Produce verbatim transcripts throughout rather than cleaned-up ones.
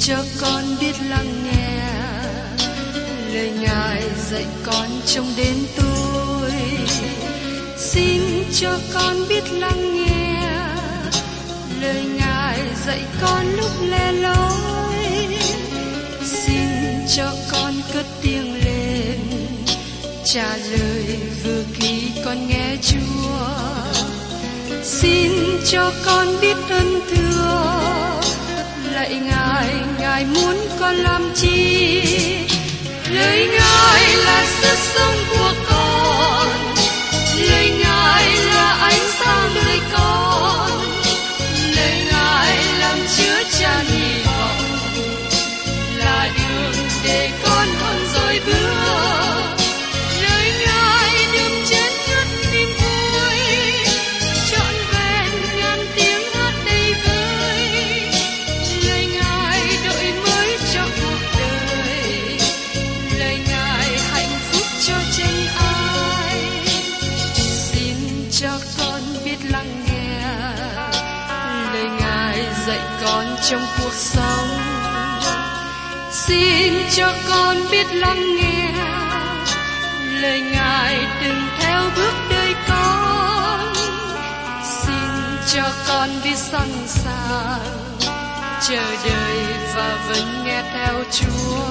cho con biết lắng nghe lời Ngài dạy con trong đến tôi. Xin cho con biết lắng nghe lời Ngài dạy con lúc lẻ loi. Xin cho con cất tiếng lên trả lời vừa khi con nghe Chúa. Xin cho con biết ơn thưa lạy Ngài, Ngài muốn con làm chi? Lời Ngài là sức sống của con, lời Ngài là ánh sáng đời con, lời Ngài làm chứa chan hy vọng, là đường để con hơn rồi bước. Lời Ngài đừng chết ngất niềm vui, trọn vẹn ngàn tiếng hát đầy vơi. Lời Ngài đổi mới cho cuộc đời, lời Ngài hạnh phúc cho chân ai. Xin cho con biết lắng nghe lời Ngài dạy con trong cuộc sống. Xin cho con biết lắng nghe lời Ngài đừng theo bước đời con. Xin cho con biết sẵn sàng chờ đợi và vẫn nghe theo Chúa.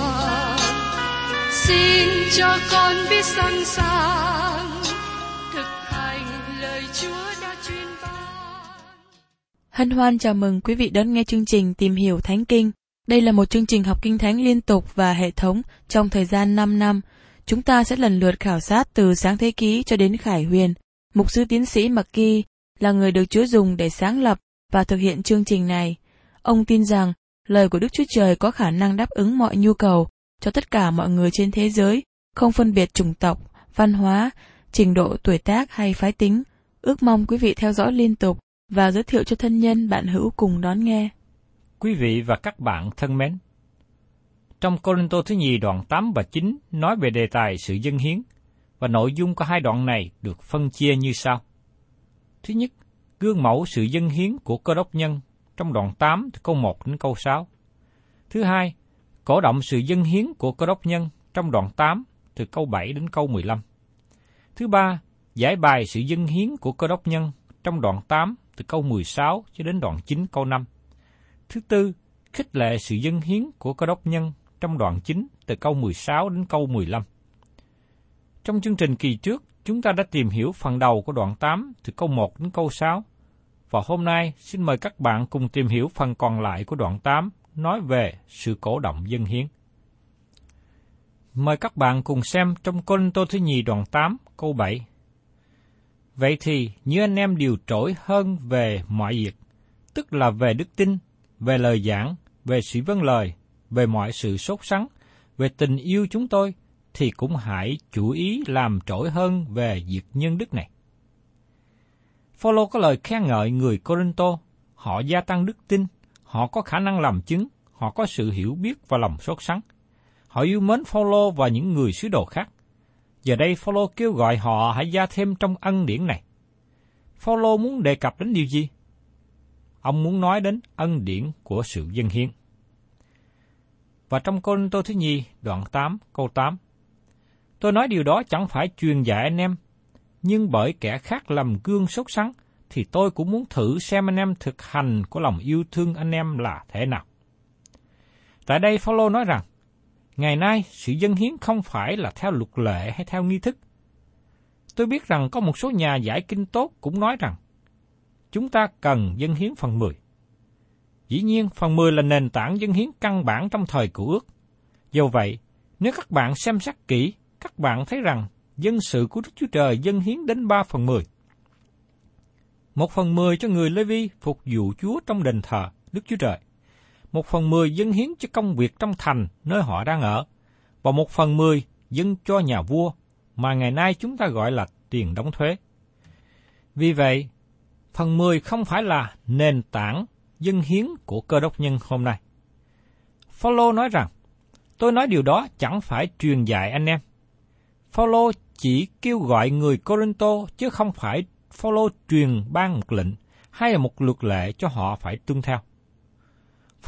Xin cho con biết sẵn sàng thực hành lời Chúa đã truyền ban. Hân hoan chào mừng quý vị đón nghe chương trình Tìm hiểu Thánh Kinh. Đây là một chương trình học Kinh Thánh liên tục và hệ thống trong thời gian năm năm. Chúng ta sẽ lần lượt khảo sát từ Sáng Thế Ký cho đến Khải Huyền. Mục sư tiến sĩ McGee là người được Chúa dùng để sáng lập và thực hiện chương trình này. Ông tin rằng lời của Đức Chúa Trời có khả năng đáp ứng mọi nhu cầu cho tất cả mọi người trên thế giới, không phân biệt chủng tộc, văn hóa, trình độ tuổi tác hay phái tính. Ước mong quý vị theo dõi liên tục và giới thiệu cho thân nhân bạn hữu cùng đón nghe. Quý vị và các bạn thân mến, trong Cô-rinh-tô thứ nhì đoạn tám và chín nói về đề tài sự dâng hiến, và nội dung của hai đoạn này được phân chia như sau. Thứ nhất, gương mẫu sự dâng hiến của Cơ Đốc nhân trong đoạn tám từ câu một đến câu sáu. Thứ hai, cổ động sự dâng hiến của Cơ Đốc nhân trong đoạn tám từ câu bảy đến câu mười lăm. Thứ ba, giải bài sự dâng hiến của Cơ Đốc nhân trong đoạn tám từ câu mười sáu cho đến đoạn chín câu năm. Thứ tư, khích lệ sự dâng hiến của Cơ Đốc nhân trong đoạn chín từ câu mười sáu đến câu mười lăm. Trong chương trình kỳ trước, chúng ta đã tìm hiểu phần đầu của đoạn tám từ câu một đến câu sáu, và hôm nay xin mời các bạn cùng tìm hiểu phần còn lại của đoạn tám nói về sự cổ động dâng hiến. Mời các bạn cùng xem trong Cô-rinh-tô thứ nhì đoạn tám câu bảy. Vậy thì như anh em điều trỗi hơn về mọi việc, tức là về đức tin, về lời giảng, về sự vâng lời, về mọi sự sốt sắng, về tình yêu chúng tôi, thì cũng hãy chú ý làm trỗi hơn về việc nhân đức này. Phao-lô có lời khen ngợi người Cô-rinh-tô, họ gia tăng đức tin, họ có khả năng làm chứng, họ có sự hiểu biết và lòng sốt sắng. Họ yêu mến Phao-lô và những người sứ đồ khác. Giờ đây Phao-lô kêu gọi họ hãy gia thêm trong ân điển này. Phao-lô muốn đề cập đến điều gì? Ông muốn nói đến ân điển của sự dâng hiến. Và trong Cô-rinh-tô thứ nhì đoạn tám câu tám, tôi nói điều đó chẳng phải truyền dạy anh em, nhưng bởi kẻ khác làm gương sốt sắng, thì tôi cũng muốn thử xem anh em thực hành của lòng yêu thương anh em là thế nào. Tại đây Phao-lô nói rằng, ngày nay sự dâng hiến không phải là theo luật lệ hay theo nghi thức. Tôi biết rằng có một số nhà giải kinh tốt cũng nói rằng, chúng ta cần dâng hiến phần mười. Dĩ nhiên, phần mười là nền tảng dâng hiến căn bản trong thời Cựu Ước. Do vậy, nếu các bạn xem xét kỹ, các bạn thấy rằng dân sự của Đức Chúa Trời dâng hiến đến ba phần mười. Một phần mười cho người Lê-vi phục vụ Chúa trong đền thờ Đức Chúa Trời. Một phần mười dâng hiến cho công việc trong thành nơi họ đang ở. Và một phần mười dâng cho nhà vua, mà ngày nay chúng ta gọi là tiền đóng thuế. Vì vậy, phần mười không phải là nền tảng dâng hiến của Cơ Đốc nhân hôm nay. Phao-lô nói rằng, tôi nói điều đó chẳng phải truyền dạy anh em. Phao-lô chỉ kêu gọi người Cô-rinh-tô, chứ không phải Phao-lô truyền ban một lệnh hay là một luật lệ cho họ phải tuân theo.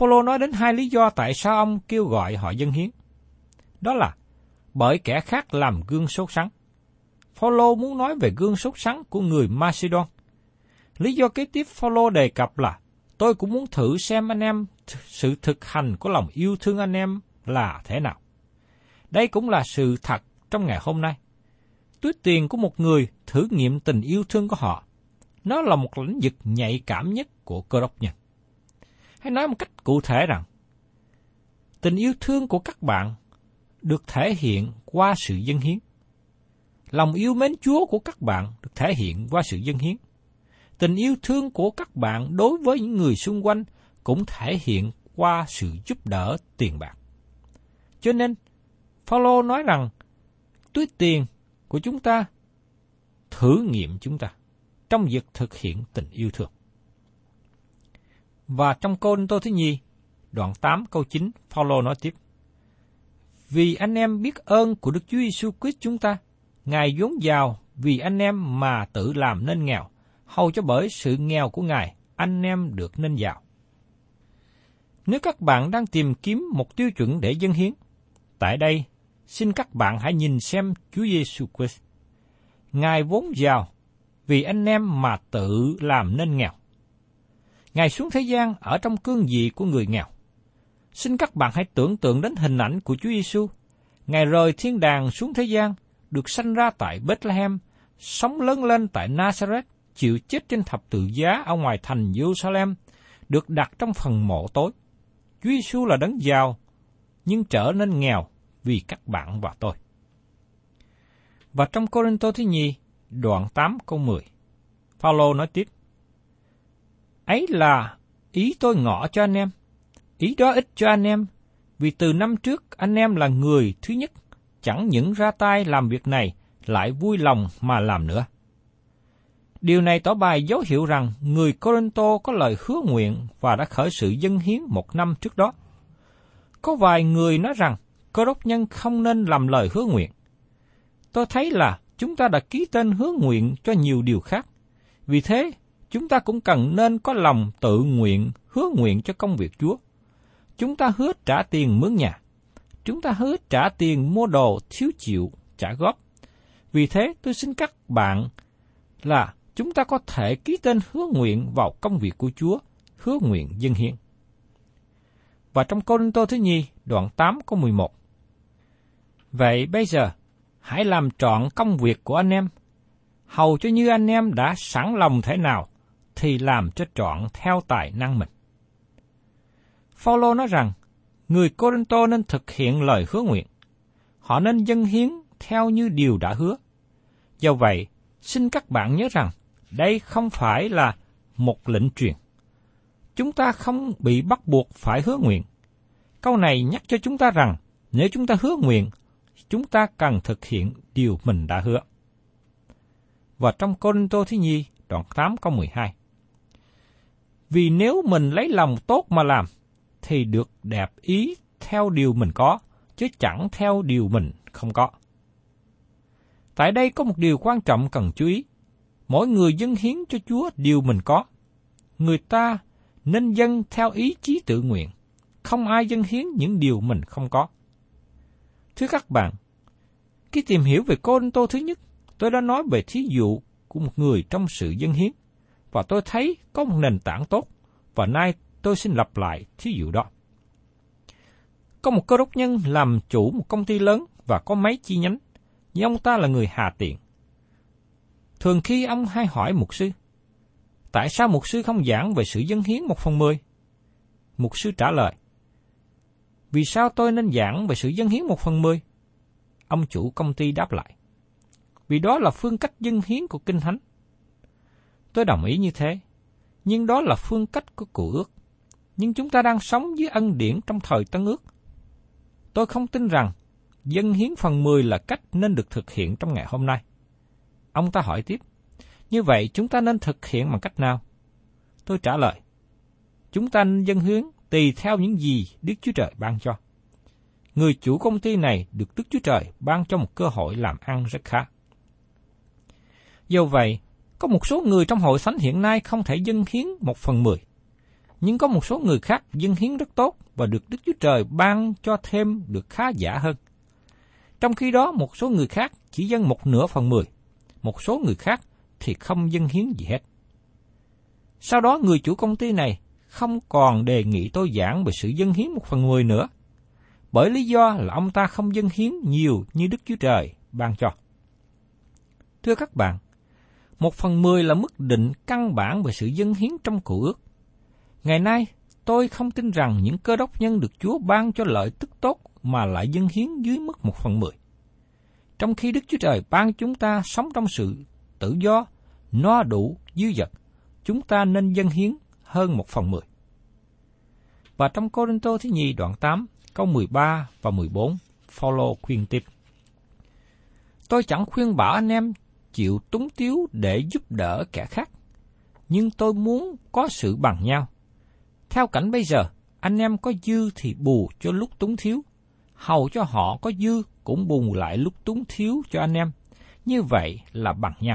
Phao-lô nói đến hai lý do tại sao ông kêu gọi họ dâng hiến. Đó là bởi kẻ khác làm gương sốt sắng. Phao-lô muốn nói về gương sốt sắng của người Macedon. Lý do kế tiếp Phao-lô đề cập là tôi cũng muốn thử xem anh em sự thực hành của lòng yêu thương anh em là thế nào. Đây cũng là sự thật trong ngày hôm nay. Túi tiền của một người thử nghiệm tình yêu thương của họ. Nó là một lĩnh vực nhạy cảm nhất của Cơ Đốc nhân. Hãy nói một cách cụ thể rằng, tình yêu thương của các bạn được thể hiện qua sự dâng hiến. Lòng yêu mến Chúa của các bạn được thể hiện qua sự dâng hiến. Tình yêu thương của các bạn đối với những người xung quanh cũng thể hiện qua sự giúp đỡ tiền bạc. Cho nên, Phao-lô nói rằng, túi tiền của chúng ta thử nghiệm chúng ta trong việc thực hiện tình yêu thương. Và trong Cô-rinh-tô thứ nhì, đoạn tám câu chín, Phao-lô nói tiếp: Vì anh em biết ơn của Đức Chúa Giêsu Christ chúng ta, Ngài vốn giàu vì anh em mà tự làm nên nghèo, hầu cho bởi sự nghèo của Ngài, anh em được nên giàu. Nếu các bạn đang tìm kiếm một tiêu chuẩn để dâng hiến, tại đây, xin các bạn hãy nhìn xem Chúa Giêsu Christ. Ngài vốn giàu vì anh em mà tự làm nên nghèo. Ngài xuống thế gian ở trong cương vị của người nghèo. Xin các bạn hãy tưởng tượng đến hình ảnh của Chúa Giêsu. Ngài rời thiên đàng xuống thế gian, được sanh ra tại Bethlehem, sống lớn lên tại Nazareth, chịu chết trên thập tự giá ở ngoài thành Jerusalem, được đặt trong phần mộ tối. Chúa Giêsu là đấng giàu, nhưng trở nên nghèo vì các bạn và tôi. Và trong Cô-rinh-tô thứ nhì, đoạn tám câu mười, Phao-lô nói tiếp: Ấy là ý tôi ngỏ cho anh em, ý đó ích cho anh em, vì từ năm trước anh em là người thứ nhất, chẳng những ra tay làm việc này, lại vui lòng mà làm nữa. Điều này tỏ bài dấu hiệu rằng người Cô-rinh-tô có lời hứa nguyện và đã khởi sự dâng hiến một năm trước đó. Có vài người nói rằng Cơ Đốc nhân không nên làm lời hứa nguyện. Tôi thấy là chúng ta đã ký tên hứa nguyện cho nhiều điều khác. Vì thế, chúng ta cũng cần nên có lòng tự nguyện hứa nguyện cho công việc Chúa. Chúng ta hứa trả tiền mướn nhà. Chúng ta hứa trả tiền mua đồ thiếu chịu, trả góp. Vì thế, tôi xin các bạn là chúng ta có thể ký tên hứa nguyện vào công việc của Chúa, hứa nguyện dâng hiến. Và trong Cô-rinh-tô thứ nhì, đoạn tám câu mười một. Vậy bây giờ, hãy làm trọn công việc của anh em, hầu cho như anh em đã sẵn lòng thế nào, thì làm cho trọn theo tài năng mình. Phao-lô nói rằng, người Cô-rinh-tô nên thực hiện lời hứa nguyện. Họ nên dâng hiến theo như điều đã hứa. Do vậy, xin các bạn nhớ rằng, đây không phải là một lệnh truyền. Chúng ta không bị bắt buộc phải hứa nguyện. Câu này nhắc cho chúng ta rằng, nếu chúng ta hứa nguyện, chúng ta cần thực hiện điều mình đã hứa. Và trong Cô-rinh-tô thứ nhì, đoạn tám câu mười hai. Vì nếu mình lấy lòng tốt mà làm, thì được đẹp ý theo điều mình có, chứ chẳng theo điều mình không có. Tại đây có một điều quan trọng cần chú ý. Mỗi người dâng hiến cho Chúa điều mình có. Người ta nên dâng theo ý chí tự nguyện. Không ai dâng hiến những điều mình không có. Thưa các bạn, khi tìm hiểu về Cô-rinh-tô thứ nhất, tôi đã nói về thí dụ của một người trong sự dâng hiến, và tôi thấy có một nền tảng tốt, và nay tôi xin lặp lại thí dụ đó. Có một cơ đốc nhân làm chủ một công ty lớn và có mấy chi nhánh, nhưng ông ta là người hà tiện. Thường khi ông hay hỏi mục sư, tại sao mục sư không giảng về sự dâng hiến một phần mười? Mục sư trả lời, vì sao tôi nên giảng về sự dâng hiến một phần mười? Ông chủ công ty đáp lại, vì đó là phương cách dâng hiến của Kinh Thánh. Tôi đồng ý như thế, nhưng đó là phương cách của Cựu Ước. Nhưng chúng ta đang sống dưới ân điển trong thời Tân Ước. Tôi không tin rằng dâng hiến phần mười là cách nên được thực hiện trong ngày hôm nay. Ông ta hỏi tiếp, như vậy chúng ta nên thực hiện bằng cách nào? Tôi trả lời, chúng ta nên dâng hiến tùy theo những gì Đức Chúa Trời ban cho. Người chủ công ty này được Đức Chúa Trời ban cho một cơ hội làm ăn rất khá. Do vậy, có một số người trong hội thánh hiện nay không thể dâng hiến một phần mười. Nhưng có một số người khác dâng hiến rất tốt và được Đức Chúa Trời ban cho thêm được khá giả hơn. Trong khi đó, một số người khác chỉ dâng một nửa phần mười, một số người khác thì không dâng hiến gì hết. Sau đó, người chủ công ty này không còn đề nghị tôi giảng về sự dâng hiến một phần mười nữa, bởi lý do là ông ta không dâng hiến nhiều như Đức Chúa Trời ban cho. Thưa các bạn, một phần mười là mức định căn bản về sự dâng hiến trong Cựu Ước. Ngày nay, tôi không tin rằng những cơ đốc nhân được Chúa ban cho lợi tức tốt mà lại dâng hiến dưới mức một phần mười. Trong khi Đức Chúa Trời ban chúng ta sống trong sự tự do, no đủ, dư dật, chúng ta nên dâng hiến hơn một phần mười. Và trong Cô-rinh-tô thứ nhì đoạn tám, câu mười ba và mười bốn, Phao-lô khuyên tiếp: Tôi chẳng khuyên bảo anh em chịu túng tiếu để giúp đỡ kẻ khác, nhưng tôi muốn có sự bằng nhau. Theo cảnh bây giờ, anh em có dư thì bù cho lúc túng thiếu, hầu cho họ có dư cũng bù lại lúc túng thiếu cho anh em, như vậy là bằng nhau.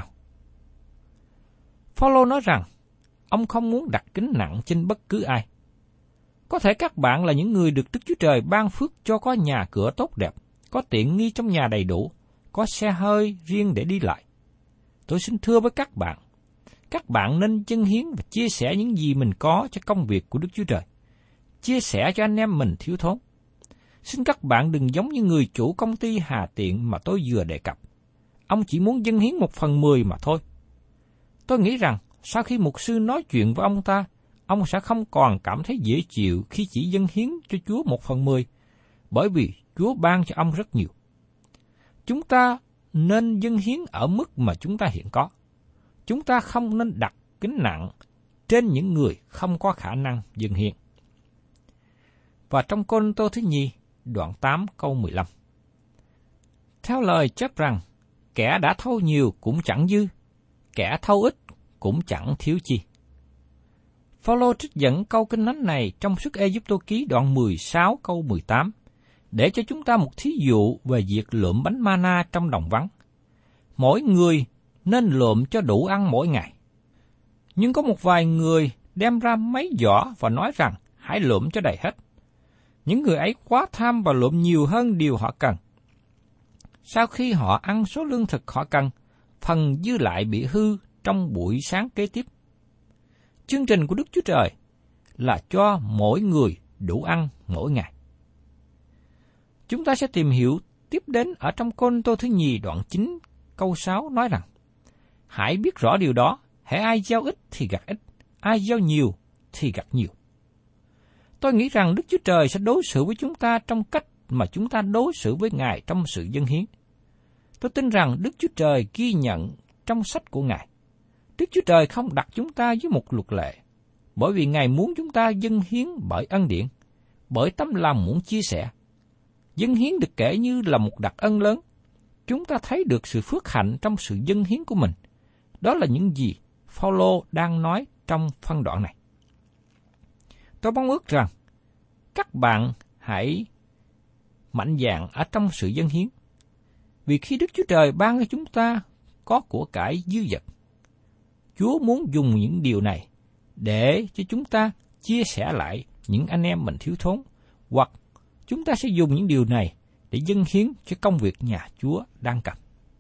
Phao-lô nói rằng, ông không muốn đặt gánh nặng trên bất cứ ai. Có thể các bạn là những người được Đức Chúa Trời ban phước cho có nhà cửa tốt đẹp, có tiện nghi trong nhà đầy đủ, có xe hơi riêng để đi lại. Tôi xin thưa với các bạn, các bạn nên dâng hiến và chia sẻ những gì mình có cho công việc của Đức Chúa Trời, chia sẻ cho anh em mình thiếu thốn. Xin các bạn đừng giống như người chủ công ty Hà Tiện mà tôi vừa đề cập. Ông chỉ muốn dâng hiến một phần mười mà thôi. Tôi nghĩ rằng sau khi mục sư nói chuyện với ông ta, ông sẽ không còn cảm thấy dễ chịu khi chỉ dâng hiến cho Chúa một phần mười, bởi vì Chúa ban cho ông rất nhiều. Chúng ta nên dâng hiến ở mức mà chúng ta hiện có. Chúng ta không nên đặt gánh nặng trên những người không có khả năng dâng hiến. Và trong Cô-rinh-tô thứ nhì, đoạn tám câu mười lăm. Theo lời chép rằng, kẻ đã thâu nhiều cũng chẳng dư, kẻ thâu ít cũng chẳng thiếu chi. Phao-lô trích dẫn câu kinh thánh này trong Xuất Ê-díp-tô ký đoạn mười sáu câu mười tám, để cho chúng ta một thí dụ về việc lượm bánh ma-na trong đồng vắng. Mỗi người nên lượm cho đủ ăn mỗi ngày. Nhưng có một vài người đem ra mấy giỏ và nói rằng hãy lượm cho đầy hết. Những người ấy quá tham và lượm nhiều hơn điều họ cần. Sau khi họ ăn số lương thực họ cần, phần dư lại bị hư trong buổi sáng kế tiếp. Chương trình của Đức Chúa Trời là cho mỗi người đủ ăn mỗi ngày. Chúng ta sẽ tìm hiểu tiếp đến ở trong Cô-rinh-tô thứ nhì đoạn chín câu sáu nói rằng, hãy biết rõ điều đó, hễ ai gieo ít thì gặt ít, ai gieo nhiều thì gặt nhiều. Tôi nghĩ rằng Đức Chúa Trời sẽ đối xử với chúng ta trong cách mà chúng ta đối xử với Ngài trong sự dâng hiến. Tôi tin rằng Đức Chúa Trời ghi nhận trong sách của Ngài. Đức Chúa Trời không đặt chúng ta dưới một luật lệ, bởi vì Ngài muốn chúng ta dâng hiến bởi ân điển, bởi tấm lòng muốn chia sẻ. Dâng hiến được kể như là một đặc ân lớn. Chúng ta thấy được sự phước hạnh trong sự dâng hiến của mình. Đó là những gì Phao-lô đang nói trong phân đoạn này. Tôi mong ước rằng các bạn hãy mạnh dạn ở trong sự dâng hiến. Vì khi Đức Chúa Trời ban cho chúng ta có của cải dư dật, Chúa muốn dùng những điều này để cho chúng ta chia sẻ lại những anh em mình thiếu thốn, hoặc chúng ta sẽ dùng những điều này để dâng hiến cho công việc nhà Chúa đang cần.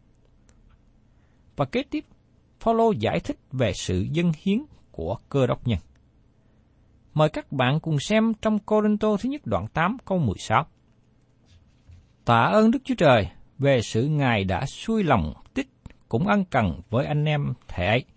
Và kế tiếp, Phao-lô giải thích về sự dâng hiến của Cơ Đốc nhân. Mời các bạn cùng xem trong Cô-rinh-tô thứ nhất đoạn tám câu mười sáu. Tạ ơn Đức Chúa Trời về sự Ngài đã xuôi lòng Tích cũng ân cần với anh em thể ấy.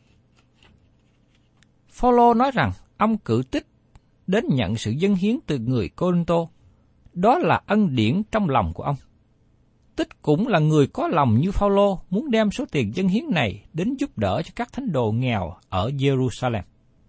Phao-lô nói rằng ông cử Tích đến nhận sự dâng hiến từ người Cô-rinh-tô. Đó là ân điển trong lòng của ông. Tích cũng là người có lòng như Phao-lô, muốn đem số tiền dâng hiến này đến giúp đỡ cho các thánh đồ nghèo ở Jerusalem.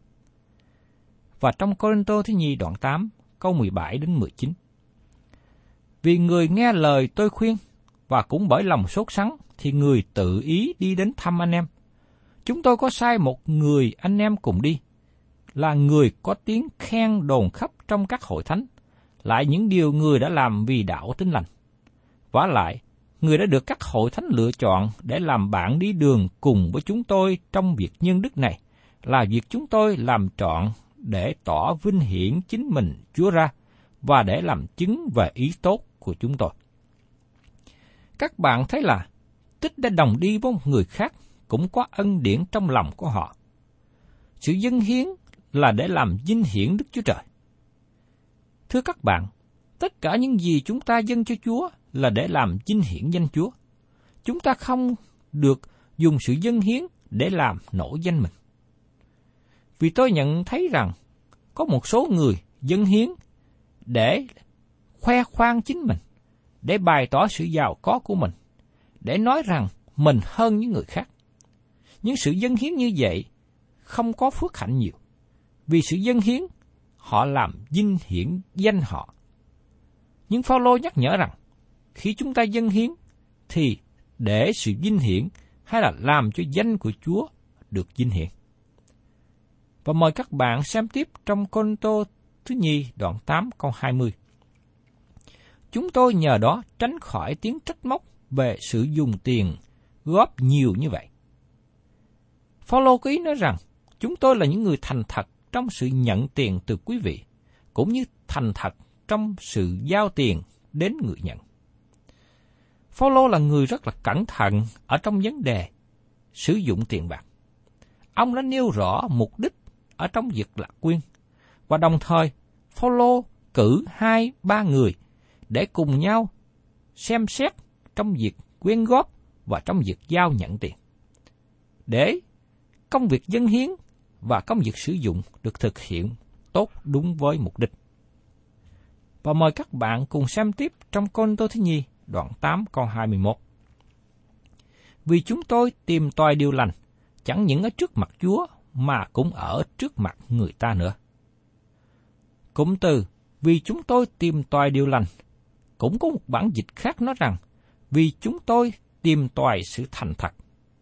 Và trong Cô-rinh-tô thứ nhì đoạn tám, câu mười bảy đến mười chín. Vì người nghe lời tôi khuyên, và cũng bởi lòng sốt sắng, thì người tự ý đi đến thăm anh em. Chúng tôi có sai một người anh em cùng đi, là người có tiếng khen đồn khắp trong các hội thánh, lại những điều người đã làm vì đạo Tin Lành. Vả lại, người đã được các hội thánh lựa chọn để làm bạn đi đường cùng với chúng tôi trong việc nhân đức này, là việc chúng tôi làm trọn để tỏ vinh hiển chính mình Chúa ra và để làm chứng về ý tốt của chúng tôi. Các bạn thấy là Tích đã đồng đi với một người khác cũng có ân điển trong lòng của họ. Sự dâng hiến là để làm vinh hiển Đức Chúa Trời. Thưa các bạn, tất cả những gì chúng ta dâng cho Chúa là để làm vinh hiển danh Chúa. Chúng ta không được dùng sự dâng hiến để làm nổi danh mình. Vì tôi nhận thấy rằng có một số người dâng hiến để khoe khoang chính mình, để bày tỏ sự giàu có của mình, để nói rằng mình hơn những người khác. Những sự dâng hiến như vậy không có phước hạnh nhiều, vì sự dâng hiến họ làm vinh hiển danh họ. Nhưng Phao-lô nhắc nhở rằng khi chúng ta dâng hiến thì để sự vinh hiển hay là làm cho danh của Chúa được vinh hiển. Và mời các bạn xem tiếp trong Cô-rinh-tô thứ nhì đoạn tám câu hai mươi. Chúng tôi nhờ đó tránh khỏi tiếng trách móc về sự dùng tiền góp nhiều như vậy. Phao-lô có ý nói rằng chúng tôi là những người thành thật trong sự nhận tiền từ quý vị, cũng như thành thật trong sự giao tiền đến người nhận. Phao-lô là người rất là cẩn thận ở trong vấn đề sử dụng tiền bạc. Ông đã nêu rõ mục đích ở trong việc lạc quyên, và đồng thời Phao-lô cử hai ba người để cùng nhau xem xét trong việc quyên góp và trong việc giao nhận tiền, để công việc dâng hiến và công việc sử dụng được thực hiện tốt đúng với mục đích. Và mời các bạn cùng xem tiếp trong Cô-rinh-tô thứ nhì đoạn tám câu hai mươi mốt. Vì chúng tôi tìm tòi điều lành, chẳng những ở trước mặt Chúa mà cũng ở trước mặt người ta nữa. Cụm từ vì chúng tôi tìm tòi điều lành cũng có một bản dịch khác nói rằng vì chúng tôi tìm tòi sự thành thật.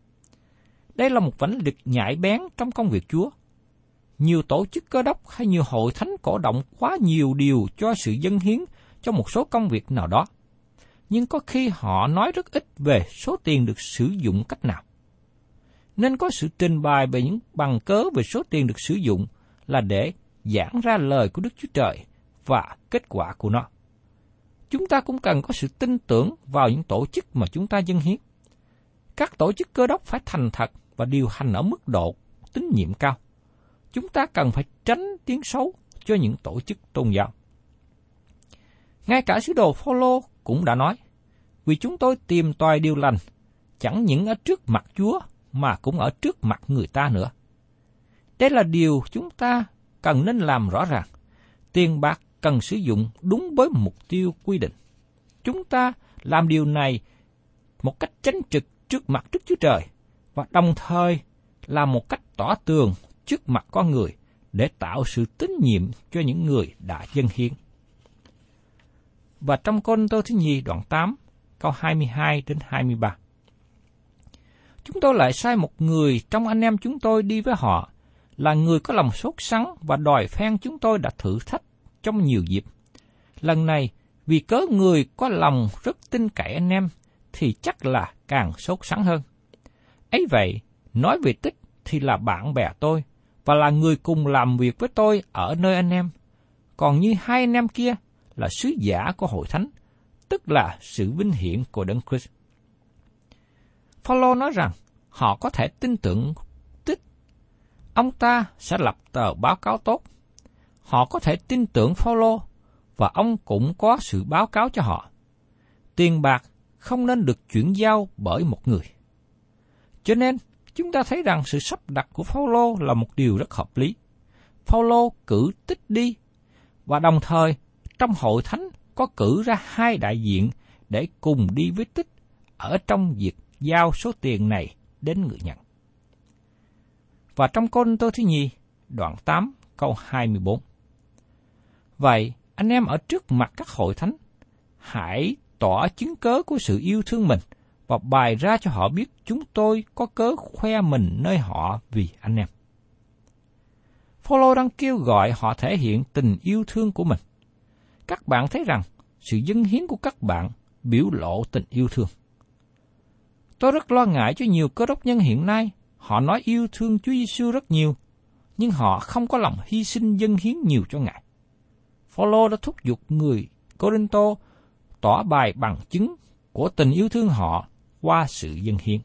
Đây là một vảnh lịch nhạy bén trong công việc Chúa. Nhiều tổ chức Cơ Đốc hay nhiều hội thánh cổ động quá nhiều điều cho sự dâng hiến cho một số công việc nào đó, nhưng có khi họ nói rất ít về số tiền được sử dụng cách nào. Nên có sự trình bày về những bằng cớ về số tiền được sử dụng là để giảng ra lời của Đức Chúa Trời và kết quả của nó. Chúng ta cũng cần có sự tin tưởng vào những tổ chức mà chúng ta dâng hiến. Các tổ chức Cơ Đốc phải thành thật và điều hành ở mức độ tín nhiệm cao. Chúng ta cần phải tránh tiếng xấu cho những tổ chức tôn giáo. Ngay cả sứ đồ Phao-lô cũng đã nói, vì chúng tôi tìm tòi điều lành, chẳng những ở trước mặt Chúa mà cũng ở trước mặt người ta nữa. Đây là điều chúng ta cần nên làm rõ ràng. Tiền bạc cần sử dụng đúng với mục tiêu quy định. Chúng ta làm điều này một cách chánh trực trước mặt Đức Chúa Trời và đồng thời làm một cách tỏ tường trước mặt con người để tạo sự tín nhiệm cho những người đã dâng hiến. Và trong Cô-rinh-tô thứ nhì đoạn tám, câu hai mươi hai đến hai mươi ba. Chúng tôi lại sai một người trong anh em chúng tôi đi với họ, là người có lòng sốt sắng và đòi phen chúng tôi đã thử thách trong nhiều dịp. Lần này, vì cớ người có lòng rất tin cậy anh em, thì chắc là càng sốt sắng hơn. Ấy vậy, nói về Tích thì là bạn bè tôi, và là người cùng làm việc với tôi ở nơi anh em. Còn như hai anh em kia là sứ giả của hội thánh, tức là sự vinh hiển của Đấng Christ. Phao-lô nói rằng họ có thể tin tưởng Tích. Ông ta sẽ lập tờ báo cáo tốt. Họ có thể tin tưởng Phao-lô và ông cũng có sự báo cáo cho họ. Tiền bạc không nên được chuyển giao bởi một người. Cho nên, chúng ta thấy rằng sự sắp đặt của Phao-lô là một điều rất hợp lý. Phao-lô cử Tích đi, và đồng thời trong hội thánh có cử ra hai đại diện để cùng đi với Tích ở trong việc giao số tiền này đến người nhận. Và trong Cô-rinh-tô thứ nhì, đoạn tám, câu hai mươi bốn. Vậy, anh em ở trước mặt các hội thánh, hãy tỏ chứng cớ của sự yêu thương mình và bày ra cho họ biết chúng tôi có cớ khoe mình nơi họ vì anh em. Phao-lô đang kêu gọi họ thể hiện tình yêu thương của mình. Các bạn thấy rằng sự dâng hiến của các bạn biểu lộ tình yêu thương. Tôi rất lo ngại cho nhiều cơ đốc nhân hiện nay, họ nói yêu thương Chúa Giêsu rất nhiều, nhưng họ không có lòng hy sinh dâng hiến nhiều cho Ngài. Phaolô đã thúc giục người Cô-rinh-tô tỏ bài bằng chứng của tình yêu thương họ qua sự dâng hiến.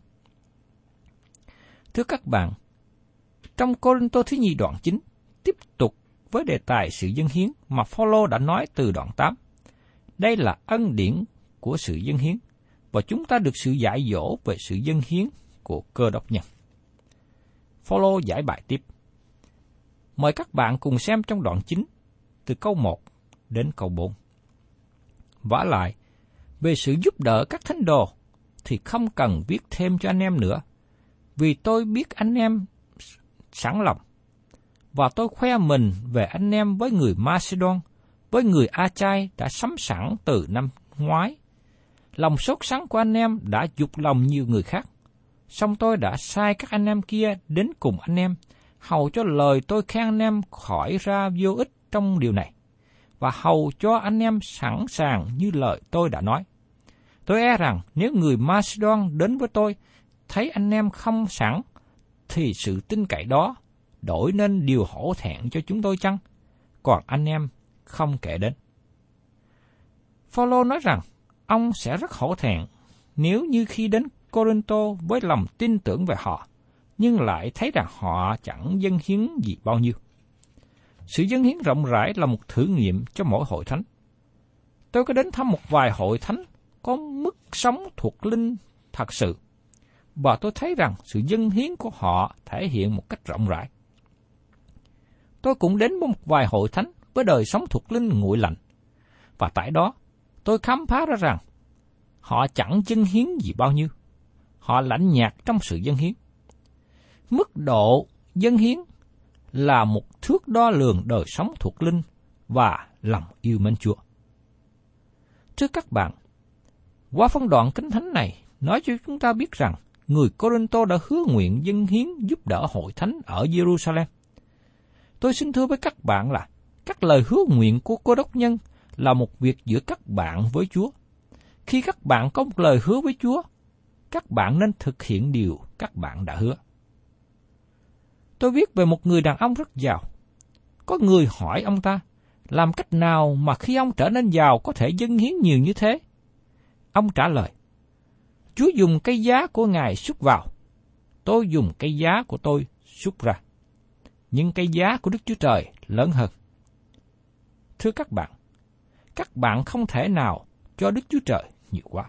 Thưa các bạn, trong Cô-rinh-tô thứ nhì đoạn chín, tiếp tục với đề tài sự dâng hiến mà Phaolô đã nói từ đoạn tám. Đây là ân điển của sự dâng hiến, và chúng ta được sự dạy dỗ về sự dâng hiến của Cơ Đốc nhân. Phaolô giải bài tiếp. Mời các bạn cùng xem trong đoạn chín, từ câu một đến câu bốn. Vả lại, về sự giúp đỡ các thánh đồ, thì không cần viết thêm cho anh em nữa, vì tôi biết anh em sẵn lòng, và tôi khoe mình về anh em với người Macedon, với người A-chai đã sắm sẵn từ năm ngoái. Lòng sốt sắng của anh em đã dục lòng nhiều người khác, song tôi đã sai các anh em kia đến cùng anh em, hầu cho lời tôi khen anh em khỏi ra vô ích trong điều này, và hầu cho anh em sẵn sàng như lời tôi đã nói. Tôi e rằng nếu người Macedon đến với tôi, thấy anh em không sẵn, thì sự tin cậy đó đổi nên điều hổ thẹn cho chúng tôi chăng? Còn anh em không kể đến. Phaolô nói rằng ông sẽ rất hổ thẹn nếu như khi đến Cô-rinh-tô với lòng tin tưởng về họ, nhưng lại thấy rằng họ chẳng dâng hiến gì bao nhiêu. Sự dâng hiến rộng rãi là một thử nghiệm cho mỗi hội thánh. Tôi có đến thăm một vài hội thánh có mức sống thuộc linh thật sự, và tôi thấy rằng sự dâng hiến của họ thể hiện một cách rộng rãi. Tôi cũng đến một vài hội thánh với đời sống thuộc linh nguội lạnh, và tại đó tôi khám phá ra rằng họ chẳng dâng hiến gì bao nhiêu. Họ lạnh nhạt trong sự dâng hiến. Mức độ dâng hiến là một thước đo lường đời sống thuộc linh và lòng yêu mến Chúa. Thưa các bạn, qua phân đoạn Kinh Thánh này nói cho chúng ta biết rằng người Cô-rinh-tô đã hứa nguyện dâng hiến giúp đỡ hội thánh ở Giê-ru-sa-lem. Tôi xin thưa với các bạn là các lời hứa nguyện của Cơ Đốc nhân là một việc giữa các bạn với Chúa. Khi các bạn có một lời hứa với Chúa, các bạn nên thực hiện điều các bạn đã hứa. Tôi viết về một người đàn ông rất giàu. Có người hỏi ông ta, làm cách nào mà khi ông trở nên giàu có thể dâng hiến nhiều như thế? Ông trả lời, Chúa dùng cây giá của Ngài xúc vào, tôi dùng cây giá của tôi xúc ra. Nhưng cây giá của Đức Chúa Trời lớn hơn. Thưa các bạn, các bạn không thể nào cho Đức Chúa Trời nhiều quá.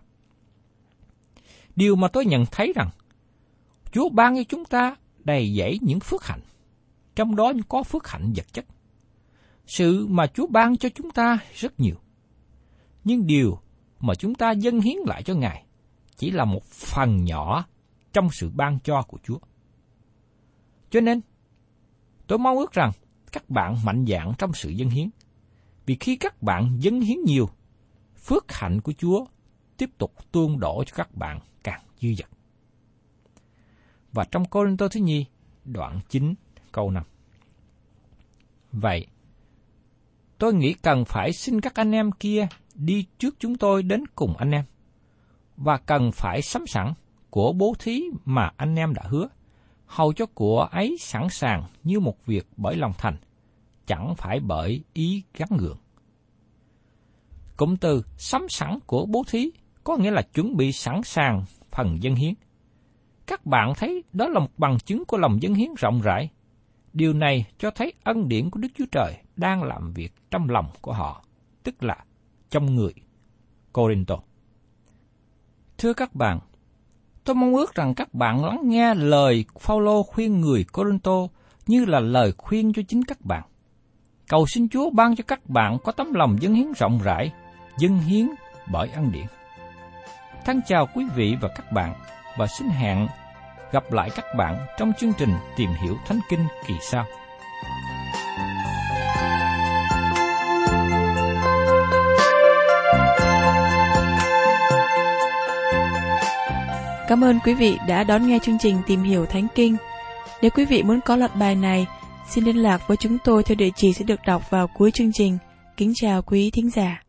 Điều mà tôi nhận thấy rằng, Chúa ban cho chúng ta đầy dẫy những phước hạnh, trong đó có phước hạnh vật chất. Sự mà Chúa ban cho chúng ta rất nhiều. Nhưng điều mà chúng ta dâng hiến lại cho Ngài chỉ là một phần nhỏ trong sự ban cho của Chúa. Cho nên, tôi mong ước rằng các bạn mạnh dạn trong sự dâng hiến. Vì khi các bạn dâng hiến nhiều, phước hạnh của Chúa tiếp tục tuôn đổ cho các bạn càng dư dật. Và trong Cô-rinh-tô thứ nhì, đoạn chín, câu năm. Vậy, tôi nghĩ cần phải xin các anh em kia đi trước chúng tôi đến cùng anh em, và cần phải sắm sẵn của bố thí mà anh em đã hứa, hầu cho của ấy sẵn sàng như một việc bởi lòng thành, chẳng phải bởi ý gắn gượng. Cụm từ sắm sẵn của bố thí có nghĩa là chuẩn bị sẵn sàng phần dâng hiến. Các bạn thấy đó là một bằng chứng của lòng dâng hiến rộng rãi. Điều này cho thấy ân điển của Đức Chúa Trời đang làm việc trong lòng của họ, tức là trong người Cô-rinh-tô. Thưa các bạn, tôi mong ước rằng các bạn lắng nghe lời Phaolô khuyên người Cô-rinh-tô như là lời khuyên cho chính các bạn. Cầu xin Chúa ban cho các bạn có tấm lòng dâng hiến rộng rãi, dâng hiến bởi ân điển. Thân chào quý vị và các bạn, và xin hẹn gặp lại các bạn trong chương trình Tìm hiểu Thánh Kinh kỳ sau. Cảm ơn quý vị đã đón nghe chương trình Tìm hiểu Thánh Kinh. Nếu quý vị muốn có loạt bài này, xin liên lạc với chúng tôi theo địa chỉ sẽ được đọc vào cuối chương trình. Kính chào quý thính giả.